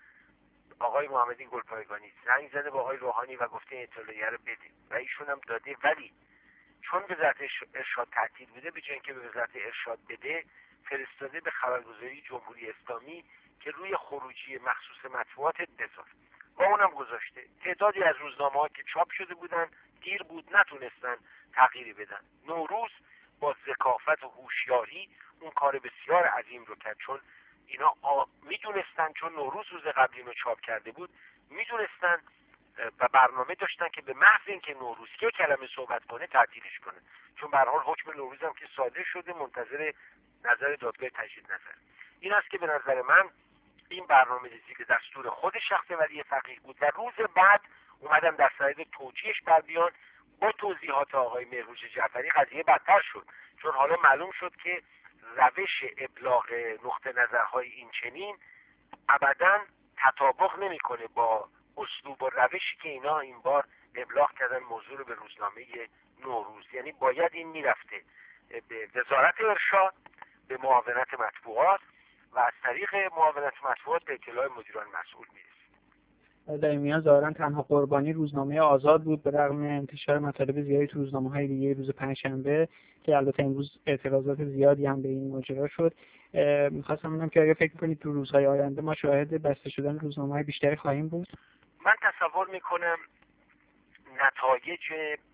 آقای محمدی گلپایگانی زنگ زده با آقای روحانی و گفته اطلاعیه رو بده و ایشون هم داده، ولی چون وزارت ارشاد تعطیل بوده به جای اینکه به وزارت ارشاد بده فرستاده به خبرگزاری جمهوری اسلامی که روی خروجی مخصوص مطبوعات بذار و اونم گذاشته. تعدادی از روزنامه‌ها که چاپ شده بودن دیر بود نتونستن تغییری بدن. نوروز با ذکافت و هوشیاری اون کار بسیار عظیم رو کرد، چون اینا میدونستن، چون نوروز روز قبلی اینو چاپ کرده بود، میدونستن و برنامه داشتن که به محض اینکه نوروز که کلمه صحبت کنه تعطیلش کنه، چون به هر حال حکم نوروز هم که صادر شده منتظر نظر دادگاه تجدید نظر. این است که به نظر من این برنامه زیر دستور خود شخص ولی فقیه بود و روز بعد اومدن در صدد توجیهش بر بیان با توضیحات آقای مهرنوش جعفری قضیه بدتر شد، چون حالا معلوم شد که روش ابلاغ نقطه نظرهای این چنین ابداً تطابق نمیکنه با اسلوب و روشی که اینا این بار ابلاغ کردن موضوع رو به روزنامه نوروز. یعنی باید این میرفته به وزارت ارشاد، به معاونت مطبوعات و از طریق معاونت مطبوعات به اطلاع مدیران مسئول میرسید. در این میان ظاهرا تنها قربانی روزنامه آزاد بود به رغم انتشار مطالب زیادی تو روزنامه‌های دیگه روز پنجشنبه که البته امروز اعتراضات زیادی هم به این ماجرا شد. می‌خواستم ببینم که آیا فکر می‌کنید تو روزهای آینده ما شاهد بسته شدن روزنامه‌های بیشتری خواهیم بود؟ من تصور می‌کنم نتایج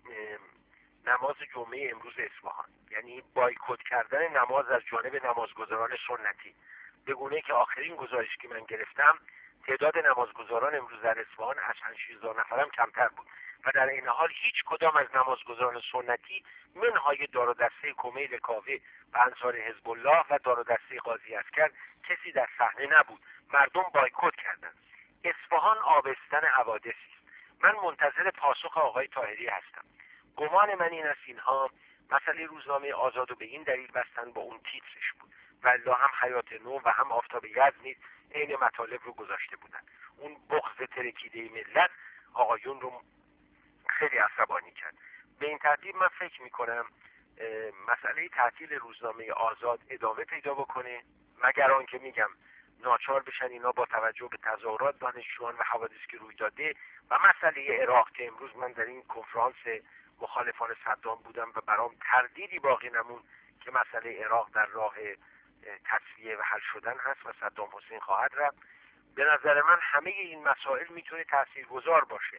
نماز جمعه امروز اصفهان، یعنی بایکوت کردن نماز از جانب نمازگزاران سنتی، به گونه‌ای که آخرین گزارش که من گرفتم تعداد نمازگزاران امروز در اصفهان از شش هزار نفرم کمتر بود و در این حال هیچ کدام از نمازگزاران سنتی منهای دار و دسته کمیل کاوه و انصار حزب الله و دار و دسته قاضی عسکر کسی در صحنه نبود. مردم بایکوت کردند. اصفهان آبستن حوادثی است. من منتظر پاسخ آقای طاهری هستم. گمان من این است اینها مسئله روزنامه آزاد رو به این دلیل بستن با اون تیترش بود، ولی هم حیات نو و هم آفتاب یزد نیز عین مطالب رو گذاشته بودن. اون بغض ترکیده ملت آقایون رو خیلی عصبانی کرد. به این ترتیب من فکر میکنم مسئله تعطیل روزنامه آزاد ادامه پیدا بکنه، مگر آنکه میگم ناچار بشن اینا با توجه به تظاهرات دانشجویان و حوادثی که روی داده و مسئله عراق که امروز من در این کنفرانس مخالفان صدام بودم و برام تردیدی باقی نمون که مسئله عراق در راه تصفیه و حل شدن هست و صدام حسین خواهد رفت. به نظر من همه این مسائل میتونه تاثیرگذار باشه.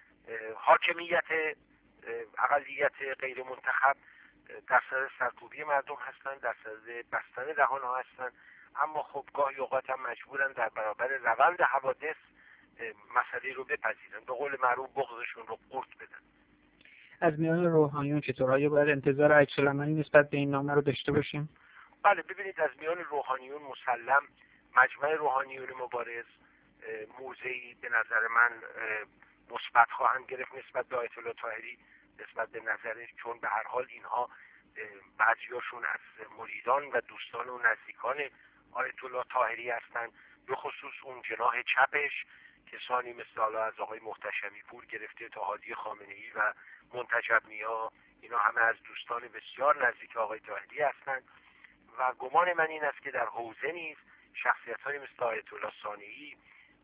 حاکمیت اقلیت غیر منتخب در صدد سرکوبی مردم هستن، در صدد بستن دهان ها هستن، اما خب گاهی اوقات هم مجبورن در برابر روند حوادث مسئله رو بپذیرن، به قول معروف بغضشون رو قورت بدن. از میان روحانیون چطور؟ آیا باید انتظار عکس‌العملی نسبت به این نامه رو داشته باشیم؟ بله، ببینید از میان روحانیون مسلم مجمع روحانیون مبارز موضعی به نظر من مثبت خواهند گرفت نسبت به آیت الله طاهری، نسبت به نظرش، چون به هر حال اینها بعضیاشون از مریدان و دوستان و نزدیکان آیت الله طاهری هستند، به خصوص اون جناح چپش، کسانی مثل حالا از آقای محتشمی پور گرفته تا هادی خامنه‌ای و منتجب میا، اینا همه از دوستان بسیار نزدیک آقای طاهری هستند و گمان من این است که در حوزه نیز شخصیت‌هایی مثل آیت الله ثانیی،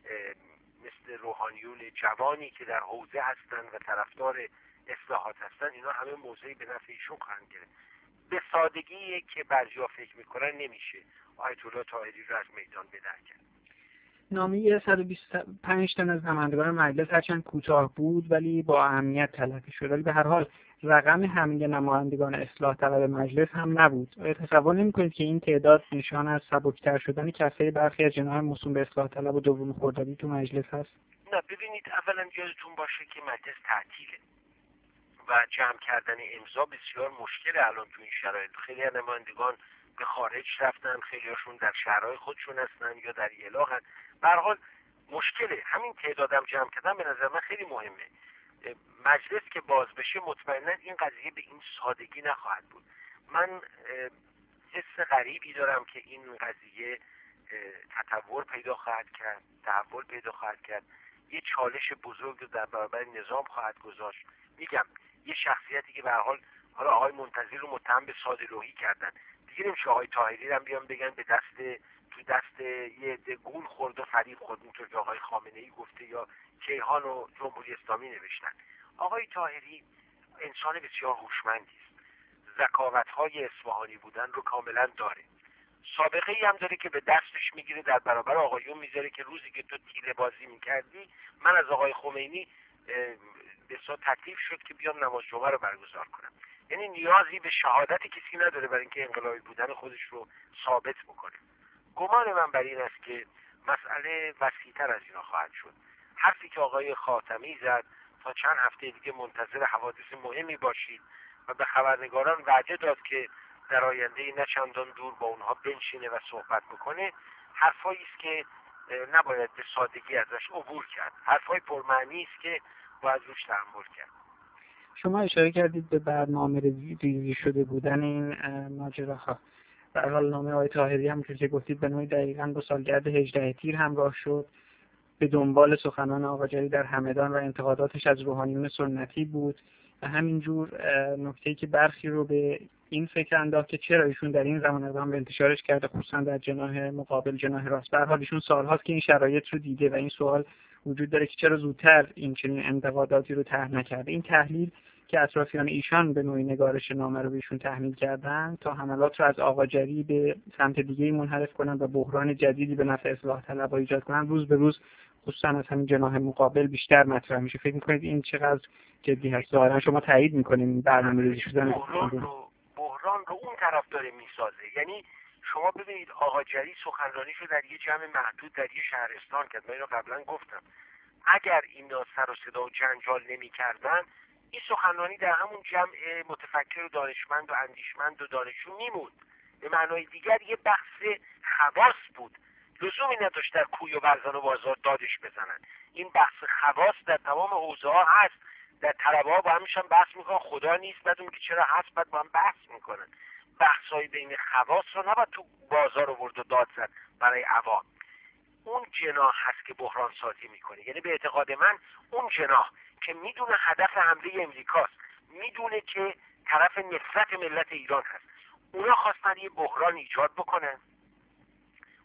مثل روحانیون جوانی که در حوزه هستند و طرفدار اصلاحات هستند، اینا همه موضعی به نفع ایشون خواهند گرفت. به سادگی که بعضیا فکر میکنن نمیشه آیت الله طاهری رو از میدان بدر کرد. نامه صد و بیست و پنج تن از نمایندگان مجلس هرچند کوتاه بود ولی با اهمیت تلقی شد، ولی به هر حال رقم همه نمایندگان اصلاح طلب مجلس هم نبود. آیا تصور نمی‌کنید که این تعداد نشان از سبکتر شدن کفه برخی از جناح موسوم به اصلاح طلب و دوم خردادی تو مجلس هست؟ نه، ببینید، اولا یادتون باشه که مجلس تعطیله و جمع کردن امضا بسیار مشکله الان تو این شرایط. خیلی از نمایندگان به خارج رفتن، خیلیاشون در شهرهای خودشون هستن یا در ایلاقن. به هر حال مشکله. همین تعدادم جمع کردن به نظر من خیلی مهمه. مجلس که باز بشه مطمئنا این قضیه به این سادگی نخواهد بود. من حس غریبی دارم که این قضیه تطور پیدا خواهد کرد، تحول پیدا خواهد کرد، یه چالش بزرگ رو در برابر نظام خواهد گذاشت. میگم یه شخصیتی که به هر حال حالا آقای منتظر رو متهم به ساده‌رویی کردن، دیگه نمیشه آقای طاهری رو بیان بگن به دست تو دست یه عده گول خورد و فریب خورد، اینطور که آقای خامنه‌ای گفته یا کیهان و جمهوری اسلامی نوشتن. آقای طاهری انسان بسیار هوشمندی است، ذکاوت‌های اصفهانی بودن رو کاملا داره، سابقه ای هم داره که به دستش میگیره در برابر آقایون میذاره که روزی که تو تیله بازی میکردی من از آقای خمینی بسیار تکلیف شد که بیام نماز جمعه رو برگزار کنم. یعنی نیازی به شهادت کسی نداره برای اینکه انقلابی بودن خودش رو ثابت بکنه. گمان من بر این است که مسئله وسیع‌تر از اینا خواهد شد. حرفی که آقای خاتمی زد تا چند هفته دیگه منتظر حوادث مهمی باشید و به خبرنگاران وعده داد که در آینده نه چندان دور با اونها بنشینه و صحبت بکنه، حرفایی است که نباید به سادگی ازش عبور کرد. حرفای پرمعنی است که باید روش تحمل کرد. شما اشاره کردید به برنامه ریزی شده بودن این ماجراها. به هر حال نامه آقای طاهری هم که گفتید به نوعی دقیقاً با سالگرد هجده تیر همراه شد، به دنبال سخنان آقاجاری در همدان و انتقاداتش از روحانیون سنتی بود و همینجور نکته‌ای که برخی رو به این فکر انداخت که چرا ایشون در این زمان اقدام به انتشارش کرده، خصوصا در جناح مقابل جناح راست. به هر حال ایشون سال‌هاست که این شرایط رو دیده و این سوال وجود داره که چرا زودتر این چنین انتقاداتی رو طرح نکرده. این تحلیل که اطرافیان ایشان به نوعی نگارش نامه رو بهشون تحمیل کردن تا حملات رو از آقاجاری به سمت دیگه‌ای منحرف کنن و بحران جدیدی به نفع اصلاح طلبها ایجاد کنن، روز به روز خصوصا از همین جناح مقابل بیشتر مطرح میشه. فکر میکنید این چقدر جدی هست؟ ظاهرا شما تایید میکنین برنامه‌ریزی شدن بحران رو بحران رو اون طرف داره میسازه. یعنی شما ببینید آقاجاری سخنرانیشو در یه جمع محدود در یه شهرستان کرد. من اینو قبلا گفتم. اگر اینا سر و صدا و جنجال نمی‌کردن این سخنرانی در همون جمع متفکر و دانشمند و اندیشمند و دانشجو میموند. به معنای دیگر یه بحث خواص بود، لزومی نداشت در کوی و برزن و بازار دادش بزنن. این بحث خواص در تمام حوزه ها هست. در طلبه ها با همیشن بحث میکنن خدا نیست، بعد اون که چرا هست، بعد با هم بحث میکنن. بحث های بین خواص رو نباید تو بازار آورد و داد زد برای عوام. اون جناح هست که بحران سازی میکنه. یعنی به اعتقاد من اون جناح که میدونه هدف حمله امریکاست، میدونه که طرف نفرت ملت ایران هست، اونا خواستن یه بحران ایجاد بکنن.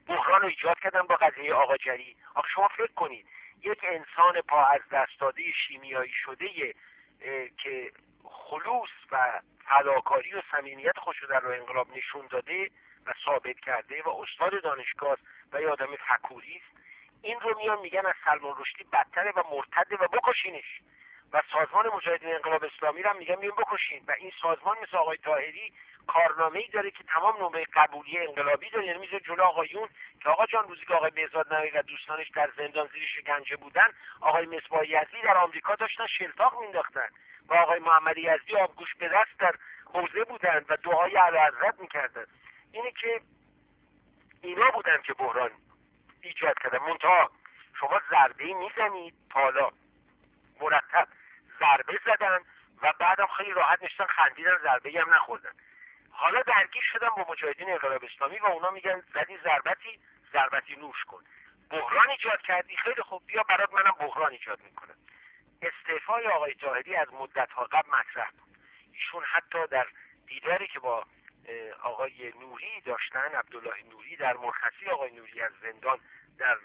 بحران رو ایجاد کردن با قضیه آقاجری. آخه شما فکر کنید یک انسان پا از دست داده شیمیایی شده که خلوص و فداکاری و صمیمیت خودش رو در راه انقلاب نشون داده و ثابت کرده و استاد دانشگاه و یه آدم فکوری است، این رو میان میگن از سلمان رشدی بدتره و مرتده و بکشینش. و سازمان مجاهدین انقلاب اسلامی رو هم میگن میون بکشین. و این سازمان مثل آقای طاهری کارنامه‌ای داره که تمام نمره قبولی انقلابی داره، یعنی میذاره جلو آقایون که آقا جان روزی که آقای بهزاد نوایی و دوستانش در زندان زیر شکنجه بودن، آقای مصباح یزدی در آمریکا داشتن شلتاق مینداختن و آقای محمد یزدی آبگوش به دست در حوزه بودن و دعای اعلیحضرت میکردن. اینه که اینا بودن که بحران ایجاد کردن. منتها شما ضربه‌ای میزنید، حالا مرتب ضربه زدن و بعدم خیلی راحت نشستن خندیدن، ضربه‌ای هم نخوردن. حالا درگیر شدن با مجاهدین انقلاب اسلامی و اونا میگن زدی ضربتی، ضربتی نوش کن. بحران ایجاد کردی، خیلی خوب، بیا برات منم بحران ایجاد میکنم. استعفای آقای طاهری از مدت‌ها قبل مطرح بود. ایشون حتی در دیداری که با آقای نوری داشتن، عبدالله نوری، در مرخصی آقای نوری از زندان در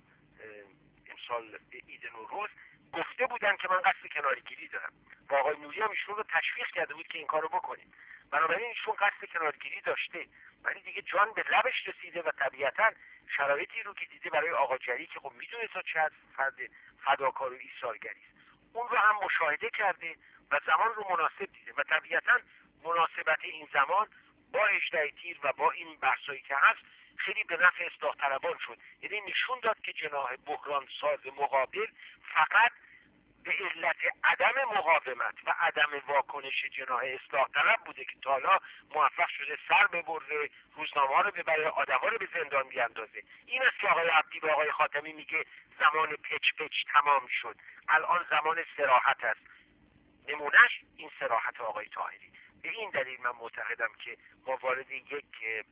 امسال عید نوروز گفته بودن که من قصد کنارگیری دارم و آقای نوری هم ایشون رو تشویق کرده بود که این کارو بکنید. بنابراین ایشون قصد کنارگیری داشته، ولی دیگه جان به لبش رسیده و طبیعتا شرایطی رو که دیده برای آقاجری که خب میدونه تا چه از فرد فداکار و ایثارگری است، اون رو هم مشاهده کرده و زمان رو مناسب دیده و طبیعتا مناسبت این زمان با هجده تیر و با این بحثایی که هست خیلی به نفع اصلاح طلبان شد. یعنی نشون داد که جناح بحران ساز مقابل فقط به علت عدم مقاومت و عدم واکنش جناح اصلاح طلب بوده که تا حالا موفق شده سر ببره، روزنامه‌ها رو ببره، آدم‌ها رو به زندان بیاندازه. این است که آقای عبدی به آقای خاتمی میگه زمان پچ پچ تمام شد، الان زمان استراحت است. نمونهش این صراحت آقای طاهری. به این دلیل من معتقدم که ما وارد یک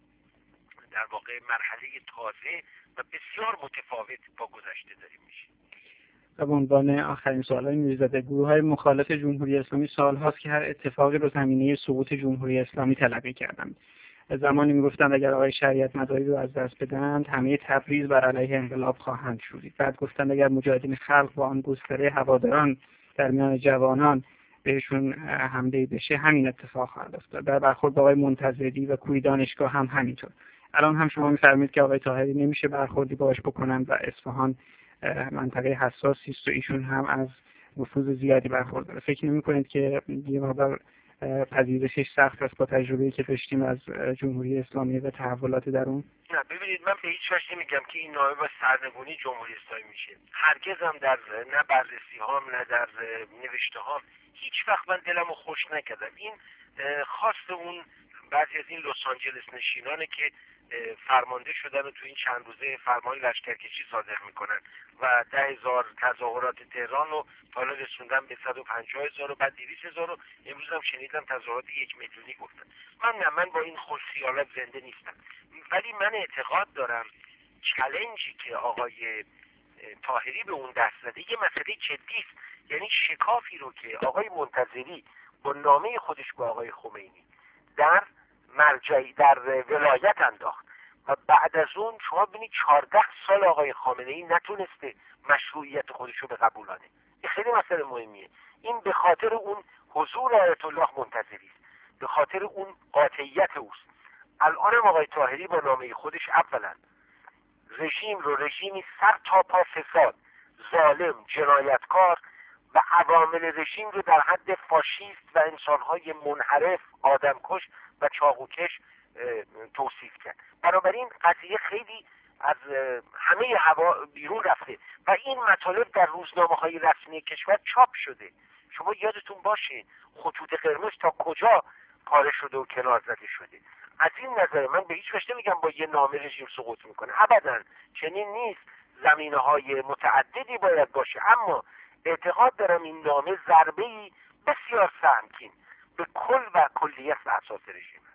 در واقع مرحله تازه و بسیار متفاوت با گذشته داریم میشیم. و به عنوان آخرین سوالای میرزاده، گروه‌های مخالف جمهوری اسلامی سال‌هاست که هر اتفاقی رو زمینه سقوط جمهوری اسلامی تلقی کردند. زمانی میگفتند اگر آقای شریعت مداری رو از دست بدند همه تبریز بر علیه انقلاب خواهند شد. بعد گفتند اگر مجاهدین خلق با آن گستره هواداران در میان جوانان بهشون حمله بشه همین اتفاق خواهد افتاد. در برخورد با آقای منتظری و کوی دانشگاه هم همینطور. الان هم شما می‌فرمایید که آقای طاهری نمیشه برخوردی باهاش بکنند و اصفهان منطقه حساسی است و ایشون هم از نفوذ زیادی برخورداره. فکر نمی‌کنید که یه مقدار پذیرشش سخت است با تجربه‌ای که داشتیم از جمهوری اسلامی و تحولات در اون؟ نه ببینید، من به هیچ وجه نمیگم که این نامه با سرنگونی جمهوری اسلامی میشه. هرگز هم در نه بررسی هام نه در نوشته هام هیچ وقت من دلمو خوش نکردم. این خاص اون بعضی از این لس آنجلس نشینانه که فرمانده شدن و تو این چند روزه فرمان لشکرکشی صادر میکنن و ده هزار تظاهرات تهران رو حالا رسوندن به صد و پنجاه هزار و بعد دویست هزار و امروز هم شنیدم تظاهرات یک میلیونی گفتن. من نه، من با این خوش خیالات زنده نیستم، ولی من اعتقاد دارم چالنجی که آقای طاهری به اون دست زده یه مسئله جدی است. یعنی شکافی رو که آقای منتظری با نامه خودش به آقای خمینی در مرجعی در ولایت انداخت و بعد از اون شما ببینید چهارده سال آقای خامنه‌ای نتونسته مشروعیت خودش رو بقبولانه. این خیلی مسئله مهمیه. این به خاطر اون حضور آیت الله منتظری است، به خاطر اون قاطعیت اوست. الان آقای طاهری با نامه خودش اولا رژیم رو رژیمی سر تا پا فساد، ظالم، جنایتکار و عوامل رژیم رو در حد فاشیست و انسانهای منحرف، آدمکش و چاقوکش توصیف کرد. بنابراین قضیه خیلی از همه هوا بیرون رفته و این مطالب در روزنامه‌های رسمی کشور چاپ شده. شما یادتون باشه خطوط قرمز تا کجا پاره شده و کنار زده شده. از این نظر من به هیچ وجه نمیگم با یه نامه رژیم سقوط میکنه، ابدا چنین نیست. زمینه‌های متعددی باید باشه، اما اعتقاد دارم این نامه ضربه‌ای بسیار سهمگین به کل و کلیت و اساس رژیم